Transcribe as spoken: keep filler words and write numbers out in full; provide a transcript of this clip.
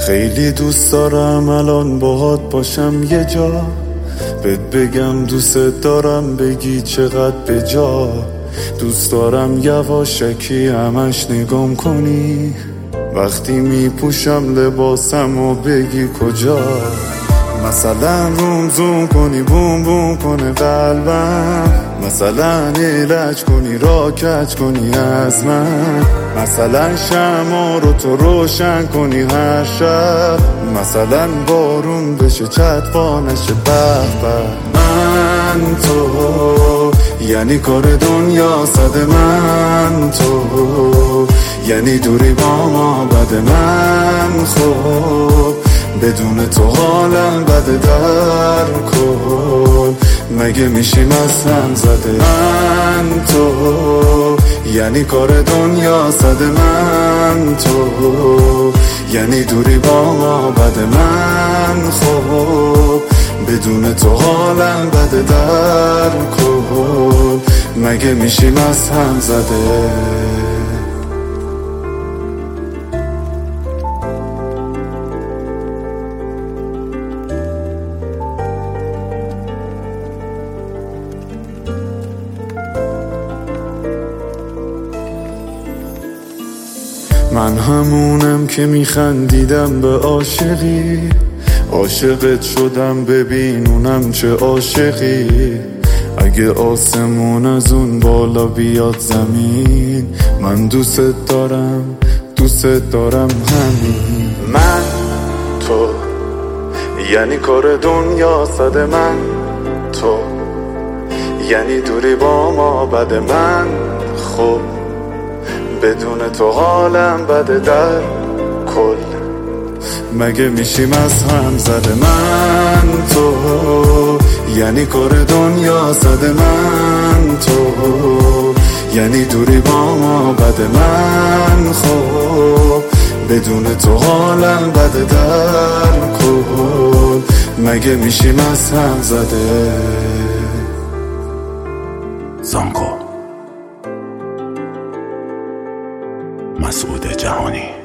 خیلی دوست دارم الان باهات باشم یه جا، بهت بگم دوست دارم بگی چقدر به جا. دوست دارم یواشکی همش نگام کنی وقتی میپوشم لباسم و بگی کجا. مثلا روم زوم کنی بوم بوم کنه قلبم، مثلا ایلج کنی را کج کنی از من، مثلا شمع رو تو روشن کنی هر شب، مثلا بارون بشه چطفا نشه به به. من تو یعنی کار دنیا صد من تو، یعنی دوری با ما بد من خوب، بدون تو حالم بده در کن، مگه میشیم از هم زده. من تو یعنی کار دنیا صد من تو، یعنی دوری با ما بد من خوب، بدون تو حالم بده در کن، مگه میشیم از هم زده. من همونم که میخندیدم به عاشقی، عاشقت شدم ببین اونم چه عاشقی. اگه آسمون از اون بالا بیاد زمین، من دوست دارم دوست دارم همین. من تو یعنی کار دنیا صد من تو، یعنی دوری با ما بد من خوب، بدون تو حالم بده در کل، مگه میشیم از هم زده. من تو یعنی کار دنیا صد من تو، یعنی دوری با ما بد من خوب، بدون تو حالم بده در کل، مگه میشیم از هم زده. زانکو مسعود جهانی.